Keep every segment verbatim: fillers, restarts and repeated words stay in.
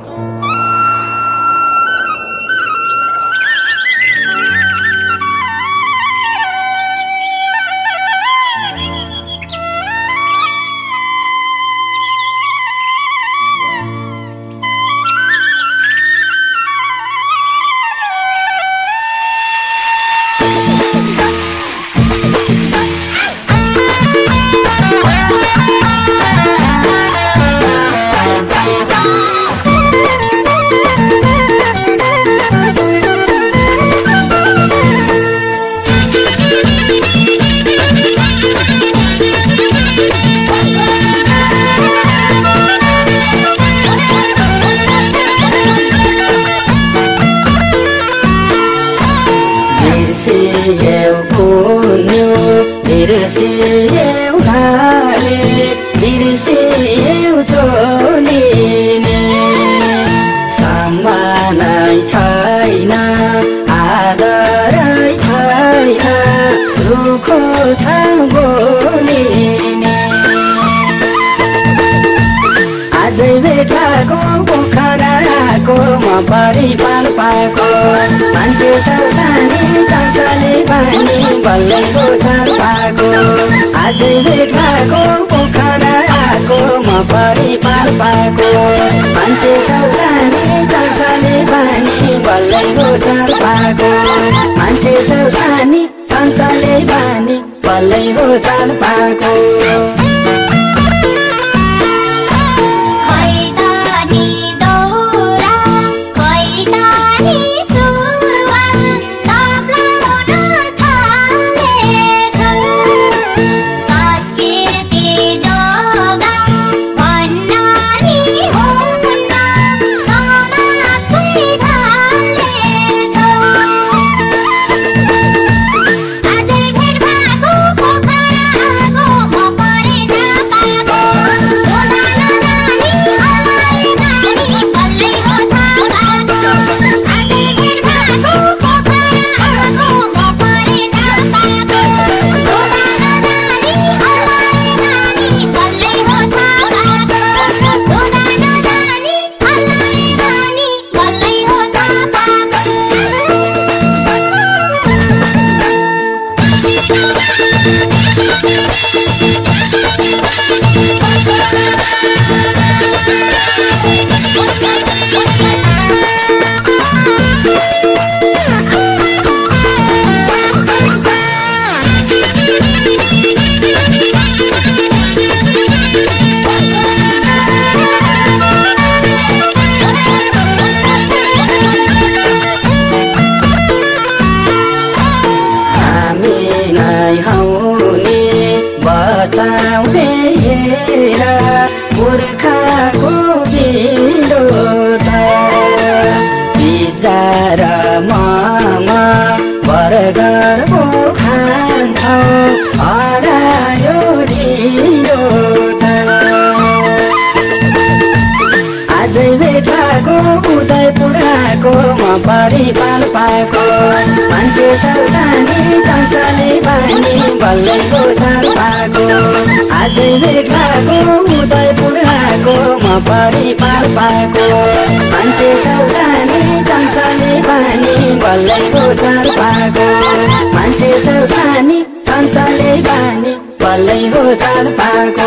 बिर्सियौ घाले बिर्सियौ चोलीले सम्मानै छैन आदरै छैन रुखो छ बोलिने आजै भेटाको पोखराको म परिपाल पाएको मान्छे छ सानी चञ्चले पानी बल्लैको चाल पाएको आजै भेटाको पोखराको म परिपाल पाएको मान्छे छ सानी चञ्चले पानी बल्लैको चाल पाएको मान्छे छ सानी चञ्चले पानी बल्लैको चाल पाएको बचाउँदै हेर पुर्खाको बिलोट बिचार ममा बर्गर पो खान्छौ हरायो ढिलोट आजै भेटाको उदयपुराको म परिपाल पाएको मान्छे छ सानी चञ्चले पानी बल्लैको चाल पाएको आजै भेटाको उदयपुराको म परिपाल पाएको मान्छे छ सानी चञ्चले पानी बल्लैको चाल पाएको मान्छे छ सानी चञ्चले पानी बल्लैको चाल पाएको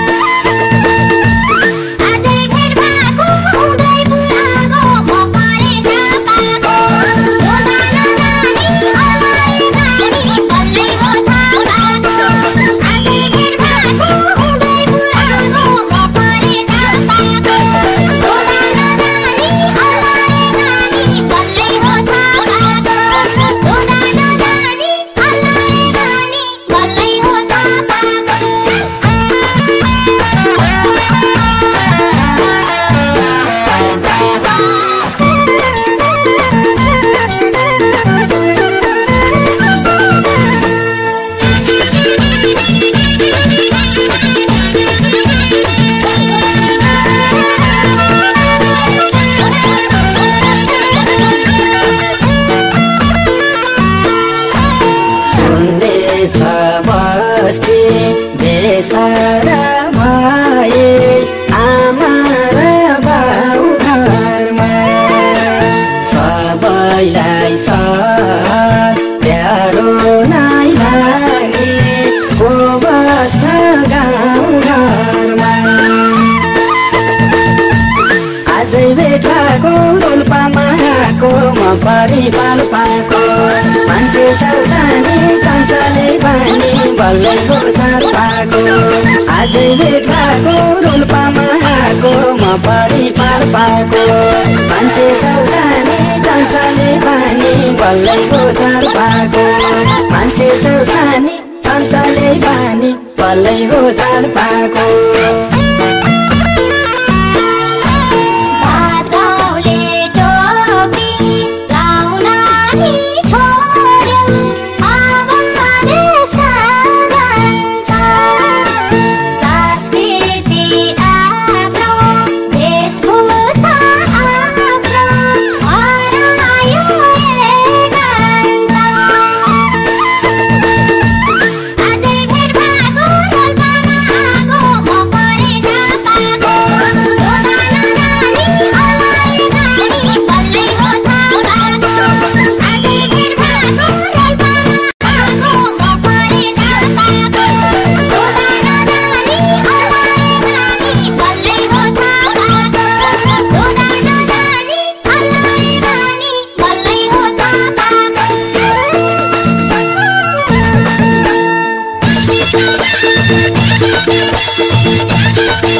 Bye. दृष्टि बेसारा भए आमा र बाउ घरमा सबैलाई साथ प्यारो नै लागे को बस्छ गाउँ घरमा आजै भेटाको रोल्पामा आएको म परिवार पाएको मान्छे सानी चञ्चले बानी बल्लै गोचार पाएको आजै भेटाको रोल्पामा आएको म परिवार पाएको मान्छे सानी चञ्चले बानी बल्लै गोचार पाएको मान्छे सानी चञ्चले बानी बल्लै गोचार पाएको Thank you.